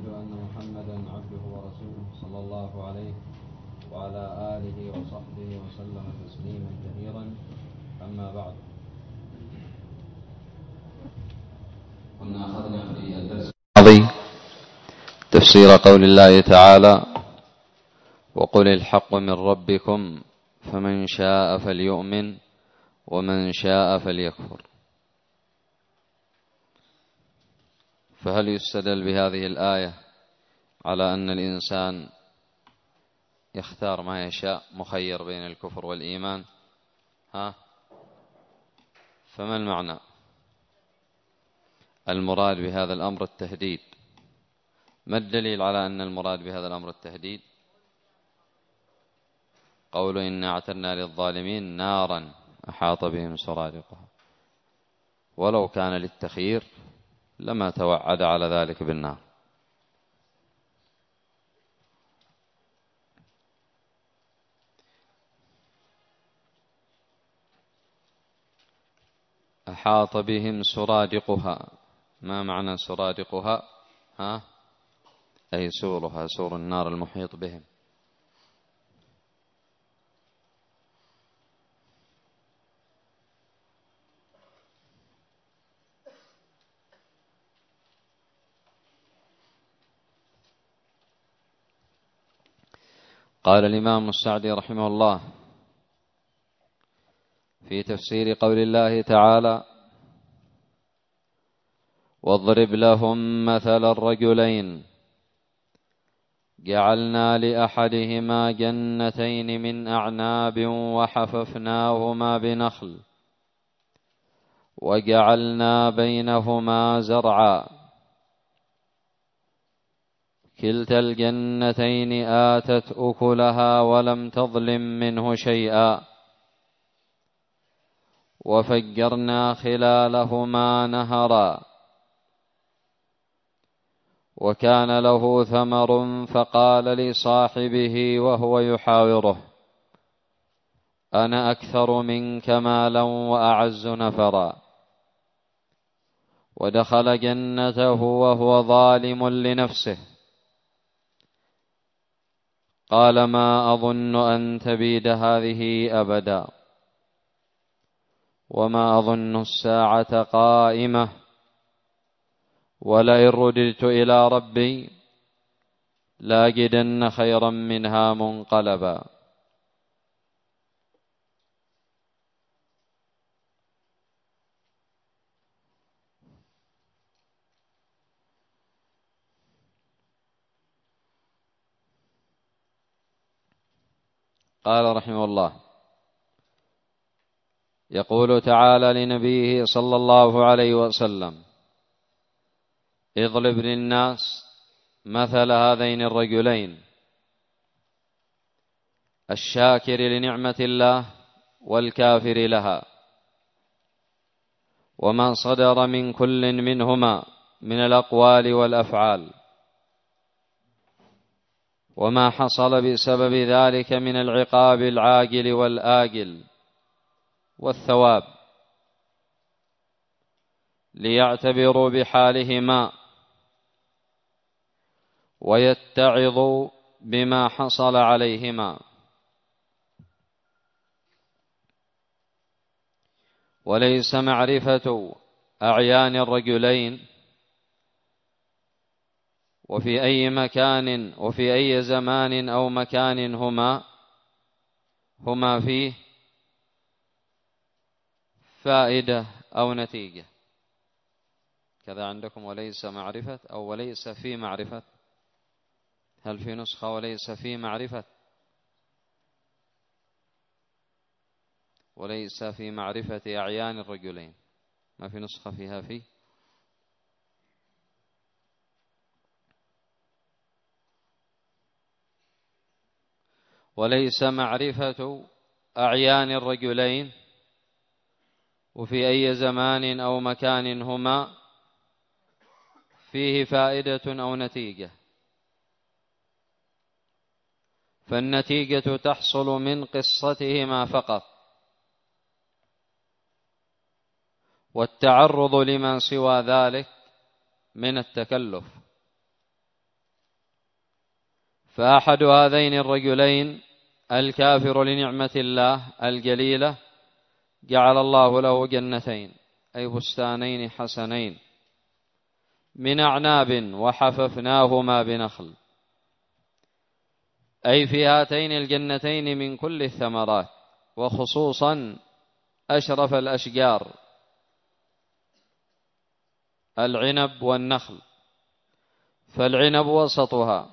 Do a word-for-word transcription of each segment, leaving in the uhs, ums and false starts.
وأشهد أن محمدا عبده ورسوله صلى الله عليه وعلى آله وصحبه وسلم تسليما كثيرا. أما بعد، كنا أخذنا في الدرس الماضي تفسير قول الله تعالى: وقل الحق من ربكم فمن شاء فليؤمن ومن شاء فليكفر. فهل يستدل بهذه الآية على أن الإنسان يختار ما يشاء مخير بين الكفر والإيمان؟ ها؟ فما المعنى؟ المراد بهذا الأمر التهديد. ما الدليل على أن المراد بهذا الأمر التهديد؟ قولوا إنا اعتدنا للظالمين نارا أحاط بهم سرادقها، ولو كان للتخيير لما توعد على ذلك بالنار. أحاط بهم سرادقها، ما معنى سرادقها؟ ها؟ أي سورها، سور النار المحيط بهم. قال الإمام السعدي رحمه الله في تفسير قول الله تعالى: واضرب لهم مثل الرجلين جعلنا لأحدهما جنتين من أعناب وحففناهما بنخل وجعلنا بينهما زرعا كلتا الجنتين آتت أكلها ولم تظلم منه شيئا وفجرنا خلالهما نهرا وكان له ثمر فقال لصاحبه وهو يحاوره: أنا أكثر منك مالا وأعز نفرا. ودخل جنته وهو ظالم لنفسه قال: ما أظن أن تبيد هذه أبدا وما أظن الساعة قائمة ولئن رددت إلى ربي لاجدن خيرا منها منقلبا. قال رحمه الله: يقول تعالى لنبيه صلى الله عليه وسلم: اضرب للناس مثل هذين الرجلين، الشاكر لنعمة الله والكافر لها، وما صدر من كل منهما من الأقوال والأفعال، وما حصل بسبب ذلك من العقاب العاجل والآجل والثواب، ليعتبروا بحالهما ويتعظوا بما حصل عليهما. وليس معرفة أعيان الرجلين وفي أي مكان وفي أي زمان أو مكان هما هما فيه فائدة أو نتيجة. كذا عندكم وليس معرفة أو وليس في معرفة؟ هل في نسخة وليس في معرفة؟ وليس في معرفة أعيان الرجلين، ما في نسخة فيها في؟ وليس معرفة أعيان الرجلين وفي أي زمان أو مكان هما فيه فائدة أو نتيجة. فالنتيجة تحصل من قصتهما فقط، والتعرض لما سوى ذلك من التكلف فأحد هذين الرجلين الكافر لنعمة الله الجليلة جعل الله له جنتين أي بستانين حسنين من أعناب وحففناهما بنخل، أي في هاتين الجنتين من كل الثمرات، وخصوصا أشرف الأشجار العنب والنخل، فالعنب وسطها،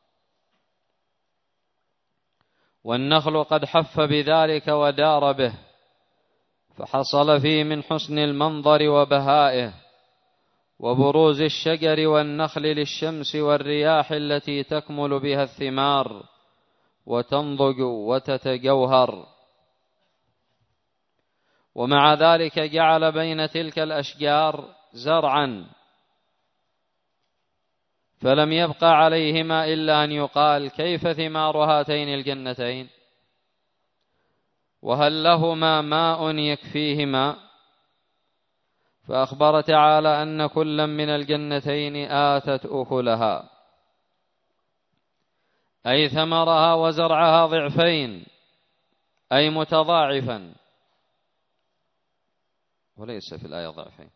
والنخل قد حف بذلك ودار به، فحصل فيه من حسن المنظر وبهائه وبروز الشجر والنخل للشمس والرياح التي تكمل بها الثمار وتنضج وتتجوهر. ومع ذلك جعل بين تلك الأشجار زرعا، فلم يبق عليهما إلا أن يقال كيف ثمار هاتين الجنتين، وهل لهما ماء يكفيهما؟ فأخبر تعالى أن كلا من الجنتين آتت أكلها، أي ثمرها وزرعها ضعفين، أي متضاعفا، وليس في الآية ضعفين،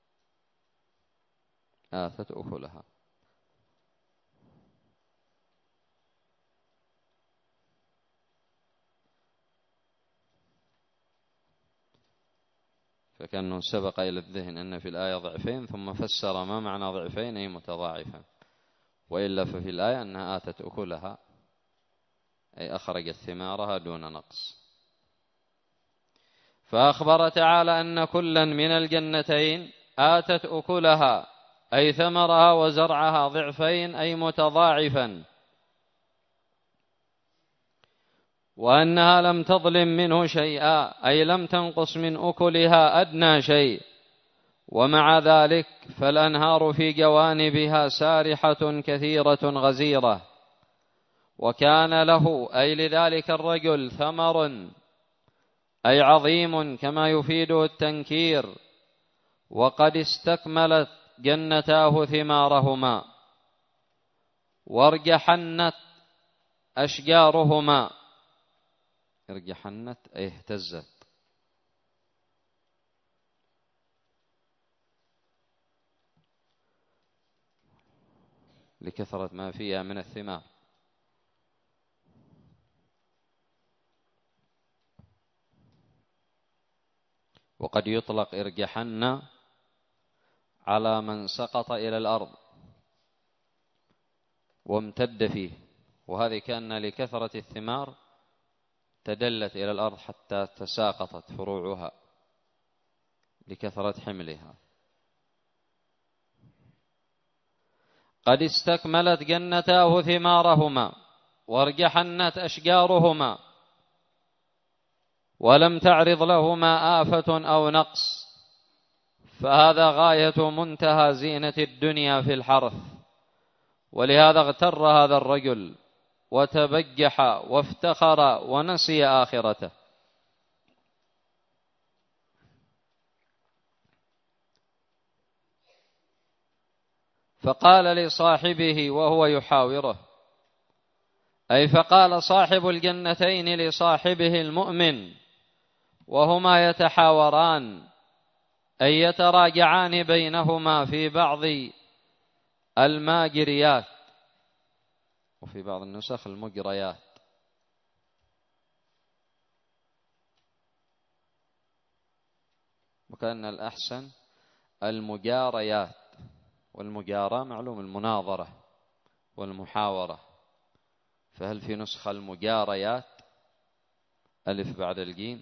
آتت أكلها. فكأنه سبق إلى الذهن أن في الآية ضعفين، ثم فسر ما معنى ضعفين أي متضاعفا، وإلا ففي الآية أنها آتت أكلها أي أخرجت ثمارها دون نقص. فأخبر تعالى أن كلا من الجنتين آتت أكلها أي ثمرها وزرعها ضعفين أي متضاعفا، وأنها لم تظلم منه شيئا أي لم تنقص من أكلها أدنى شيء، ومع ذلك فالأنهار في جوانبها سارحة كثيرة غزيرة. وكان له أي لذلك الرجل ثمر أي عظيم كما يفيده التنكير، وقد استكملت جنتاه ثمارهما وارجحنت أشجارهما، ارجحنت أي اهتزت، لكثرة ما فيها من الثمار. وقد يطلق ارجحن على من سقط إلى الأرض وامتد فيه، وهذه كان لكثرة الثمار تدلت إلى الأرض حتى تساقطت فروعها لكثرة حملها. قد استكملت جنتاه ثمارهما وارجحنت أشجارهما ولم تعرض لهما آفة أو نقص، فهذا غاية منتهى زينة الدنيا في الحرث. ولهذا اغتر هذا الرجل وتبجح وافتخر ونسي آخرته. فقال لصاحبه وهو يحاوره، أي فقال صاحب الجنتين لصاحبه المؤمن وهما يتحاوران، أي يتراجعان بينهما في بعض الماجريات، وفي بعض النسخ المجريات، وكان الأحسن المجاريات، والمجارة معلوم المناظرة والمحاورة، فهل في نسخة المجاريات ألف بعد الجيم؟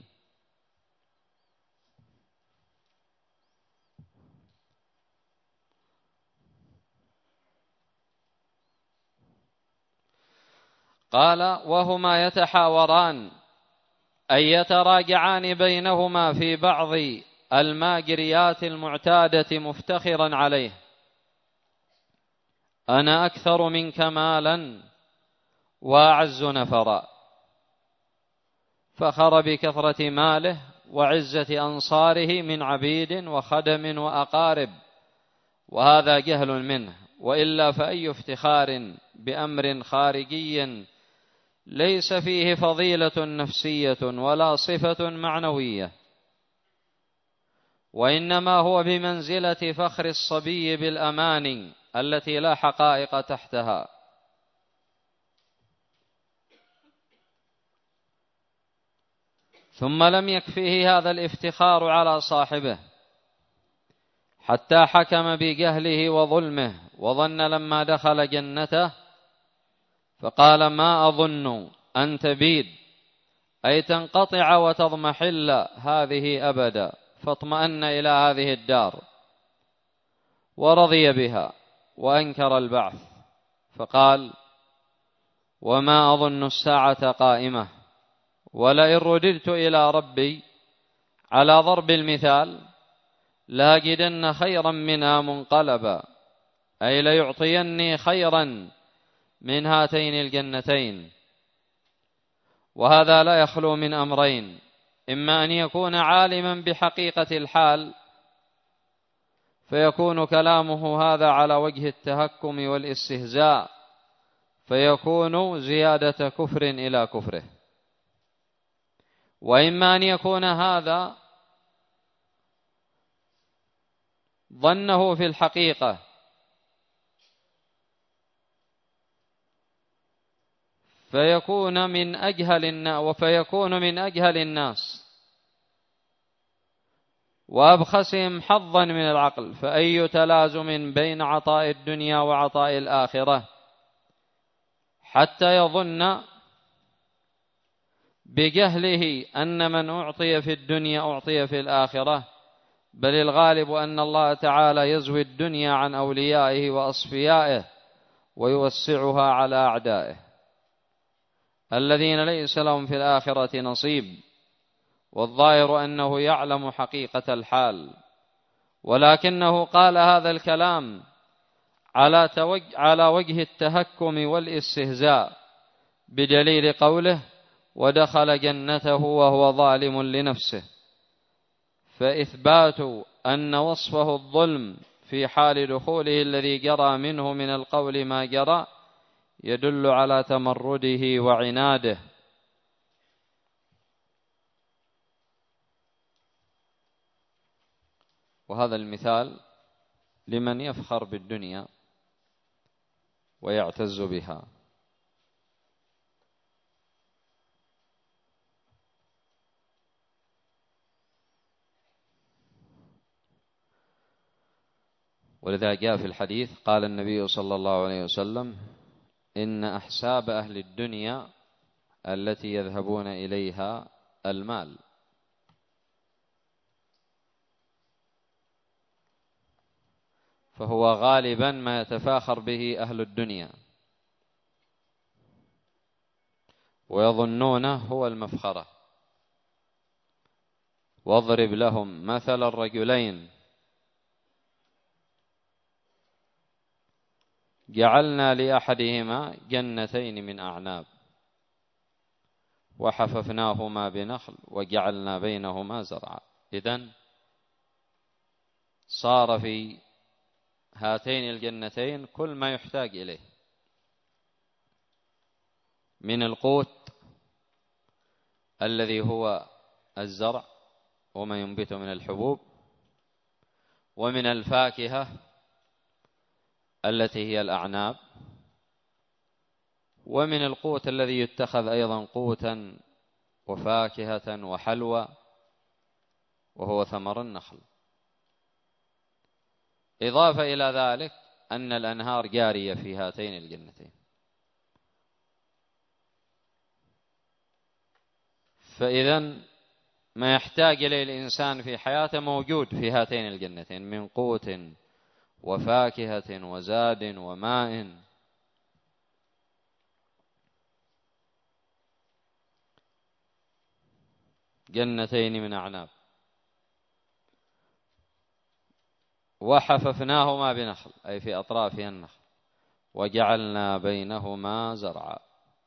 قال وهما يتحاوران أي يتراجعان بينهما في بعض الماجريات المعتادة مفتخرا عليه، أنا أكثر منك مالا وأعز نفرا، فخر بكثرة ماله وعزة أنصاره من عبيد وخدم وأقارب، وهذا جهل منه وإلا فأي افتخار بأمر خارجي ليس فيه فضيلة نفسية ولا صفة معنوية، وإنما هو بمنزلة فخر الصبي بالأماني التي لا حقائق تحتها. ثم لم يكفيه هذا الافتخار على صاحبه حتى حكم بجهله وظلمه، وظن لما دخل جنته فقال ما أظن أن تبيد، أي تنقطع وتضمحل هذه أبدا، فاطمأن إلى هذه الدار ورضي بها وأنكر البعث، فقال وما أظن الساعة قائمة ولئن رددت إلى ربي على ضرب المثال لاجدن خيرا منها منقلبا، أي ليعطيني خيرا من هاتين الجنتين. وهذا لا يخلو من أمرين: إما أن يكون عالما بحقيقة الحال فيكون كلامه هذا على وجه التهكم والاستهزاء، فيكون زيادة كفر إلى كفره، وإما أن يكون هذا ظنه في الحقيقة فيكون من أجهل الناس وفيكون من أجهل الناس وأبخسهم حظا من العقل، فأي تلازم بين عطاء الدنيا وعطاء الآخرة حتى يظن بجهله أن من أعطي في الدنيا أعطي في الآخرة، بل الغالب أن الله تعالى يزوي الدنيا عن أوليائه وأصفيائه ويوسعها على أعدائه الذين ليس لهم في الآخرة نصيب. والظاهر أنه يعلم حقيقة الحال، ولكنه قال هذا الكلام على, توج... على وجه التهكم والاستهزاء، بدليل قوله ودخل جنته وهو ظالم لنفسه، فإثبات أن وصفه الظلم في حال دخوله الذي جرى منه من القول ما جرى يدل على تمرده وعناده. وهذا المثال لمن يفخر بالدنيا ويعتز بها. ولذا جاء في الحديث قال النبي صلى الله عليه وسلم إن أحساب أهل الدنيا التي يذهبون إليها المال، فهو غالبا ما يتفاخر به أهل الدنيا ويظنونه هو المفخرة. واضرب لهم مثل الرجلين جعلنا لأحدهما جنتين من أعناب وحففناهما بنخل وجعلنا بينهما زرعا. إذن صار في هاتين الجنتين كل ما يحتاج إليه من القوت الذي هو الزرع وما ينبت من الحبوب، ومن الفاكهة التي هي الأعناب، ومن القوت الذي يتخذ أيضا قوتا وفاكهة وحلوى وهو ثمر النخل. إضافة إلى ذلك أن الأنهار جارية في هاتين الجنتين، فإذا ما يحتاج إليه الإنسان في حياته موجود في هاتين الجنتين من قوت وفاكهة وزاد وماء. جنتين من أعناب وحففناهما بنخل، أي في أطرافها النخل، وجعلنا بينهما زرعا.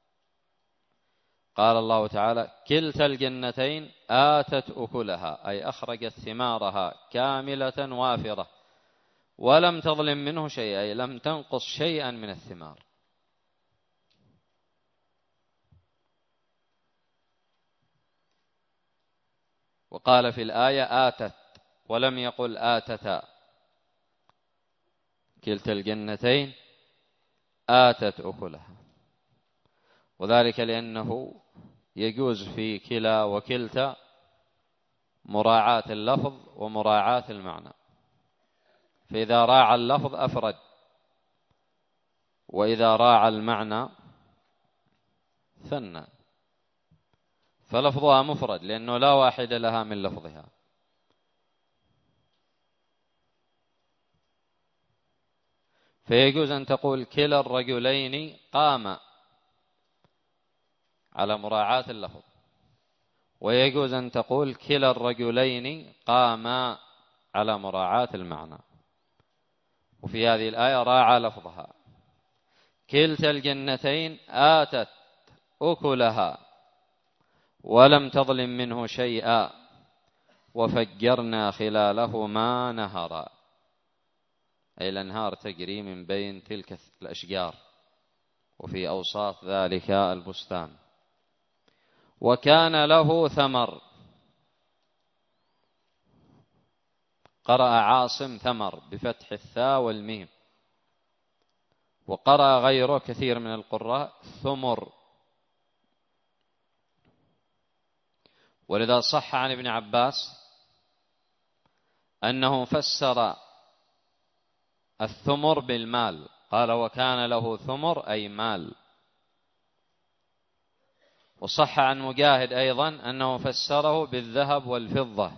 قال الله تعالى كلتا الجنتين آتت أكلها، أي أخرجت ثمارها كاملة وافرة، ولم تظلم منه شيئا، أي لم تنقص شيئا من الثمار. وقال في الآية آتت ولم يقل آتتا، كلتا الجنتين آتت أكلها، وذلك لأنه يجوز في كلا وكلتا مراعاة اللفظ ومراعاة المعنى، فإذا راعى اللفظ أفرد، وإذا راعى المعنى ثنى، فلفظها مفرد لأنه لا واحد لها من لفظها. فيجوز أن تقول كلا الرجلين قام على مراعاة اللفظ، ويجوز أن تقول كلا الرجلين قاما على مراعاة المعنى. وفي هذه الآية راعى لفظها، كلتا الجنتين آتت أكلها ولم تظلم منه شيئا وفجرنا خلالهما نهرا، أي الأنهار تجري من بين تلك الأشجار، وفي أوساط ذلك البستان. وكان له ثمر، قرأ عاصم ثمر بفتح الثاء والميم، وقرأ غيره كثير من القراء ثمر. ولذا صح عن ابن عباس أنه فسر الثمر بالمال، قال وكان له ثمر أي مال. وصح عن مجاهد أيضا أنه فسره بالذهب والفضة،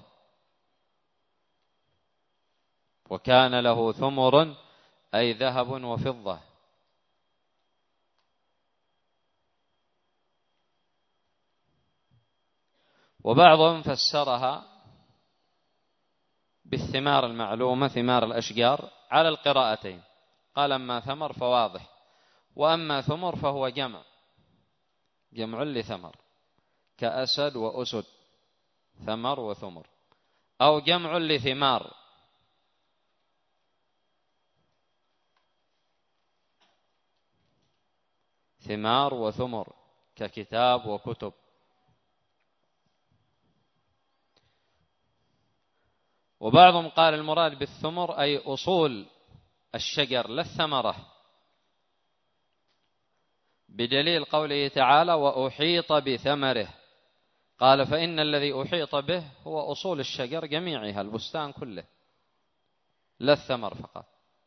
وكان له ثمر أي ذهب وفضة. وبعضهم فسرها بالثمار المعلومة، ثمار الأشجار، على القراءتين، قال أما ثمر فواضح، وأما ثمر فهو جمع جمع لثمر، كأسد وأسد، ثمر وثمر، أو جمع لثمار، ثمار وثمر، ككتاب وكتب. وبعضهم قال المراد بالثمر أي أصول الشجر لا الثمرة، بدليل قوله تعالى وأحيط بثمره، قال فإن الذي أحيط به هو أصول الشجر جميعها، البستان كله، لا الثمر فقط.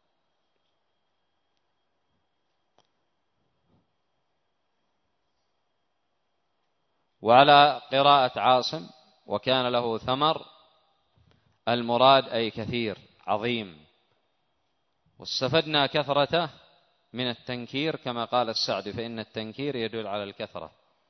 وعلى قراءة عاصم وكان له ثمر، المراد أي كثير عظيم، واستفدنا كثرته من التنكير كما قال السعدي، فإن التنكير يدل على الكثرة.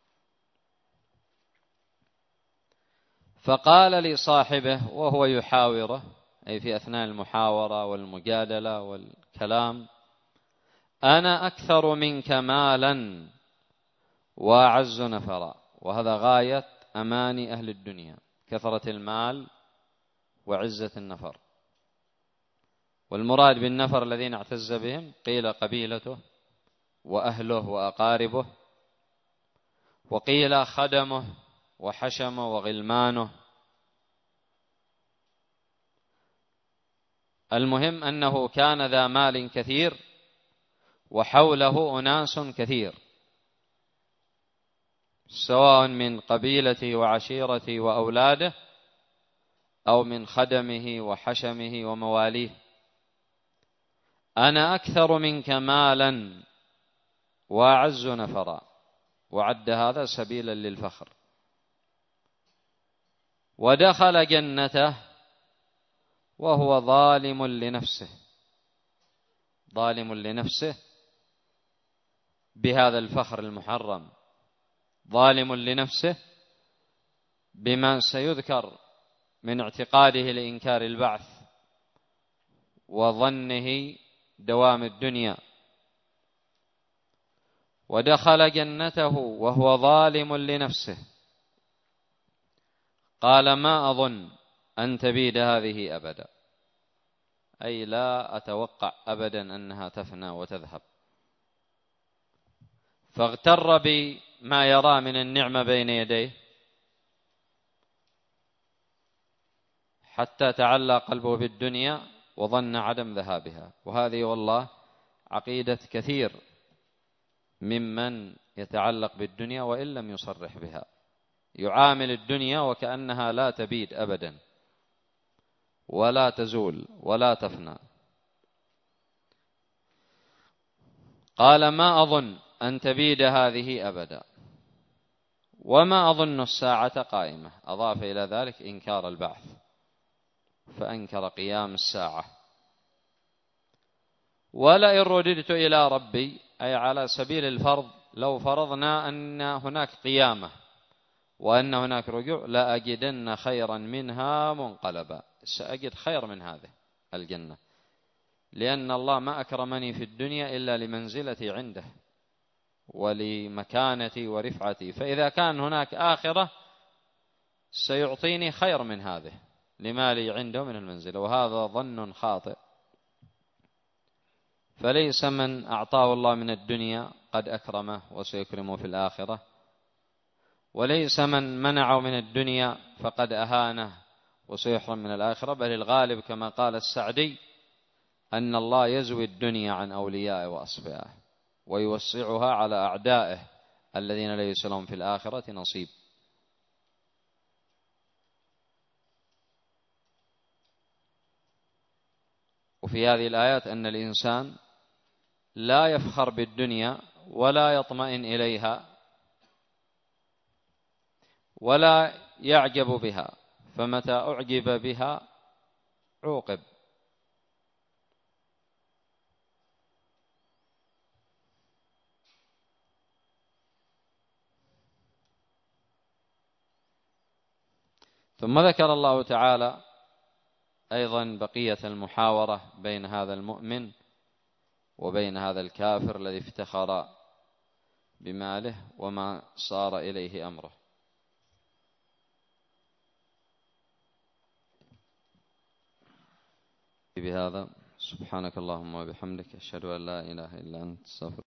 فقال لصاحبه وهو يحاوره، أي في أثناء المحاورة والمجادلة والكلام، أنا أكثر منك مالا وأعز نفرا. وهذا غاية أماني أهل الدنيا، كثرة المال وعزة النفر. والمراد بالنفر الذين اعتز بهم قيل قبيلته وأهله وأقاربه، وقيل خدمه وحشمه وغلمانه. المهم أنه كان ذا مال كثير وحوله أناس كثير، سواء من قبيلته وعشيرته وأولاده أو من خدمه وحشمه ومواليه. أنا أكثر منك مالا وأعز نفرا، وعد هذا سبيلا للفخر. ودخل جنته وهو ظالم لنفسه، ظالم لنفسه بهذا الفخر المحرم، ظالم لنفسه بما سيذكر من اعتقاده لإنكار البعث وظنه دوام الدنيا. ودخل جنته وهو ظالم لنفسه، قال ما أظن أن تبيد هذه أبدا، أي لا أتوقع أبدا أنها تفنى وتذهب. فاغتر بما يرى من النعمة بين يديه حتى تعلق قلبه بالدنيا وظن عدم ذهابها. وهذه والله عقيدة كثير ممن يتعلق بالدنيا وإن لم يصرح بها، يعامل الدنيا وكأنها لا تبيد أبدا ولا تزول ولا تفنى. قال ما أظن أن تبيد هذه أبدا وما أظن الساعة قائمة. أضاف إلى ذلك إنكار البعث، فأنكر قيام الساعة. ولئن رددت إلى ربي، أي على سبيل الفرض لو فرضنا أن هناك قيامة وأن هناك رجوع، لأجدن خيرا منها منقلبا، سأجد خير من هذه الجنة، لأن الله ما أكرمني في الدنيا إلا لمنزلتي عنده ولمكانتي ورفعتي، فإذا كان هناك آخرة سيعطيني خير من هذه لما لي عنده من المنزلة. وهذا ظن خاطئ. فليس من أعطاه الله من الدنيا قد أكرمه وسيكرمه في الآخرة، وليس من منعه من الدنيا فقد أهانه وسيحرم من الآخرة، بل الغالب كما قال السعدي أن الله يزوي الدنيا عن أوليائه وأصفيائه ويوسعها على أعدائه الذين ليس لهم في الآخرة نصيب. وفي هذه الآيات أن الإنسان لا يفخر بالدنيا ولا يطمئن إليها ولا يعجب بها، فمتى أعجب بها عوقب. ثم ذكر الله تعالى أيضا بقية المحاورة بين هذا المؤمن وبين هذا الكافر الذي افتخر بماله وما صار إليه أمره. بهذا سبحانك اللهم وبحمدك، أشهد أن لا إله إلا أنت، استغفرك.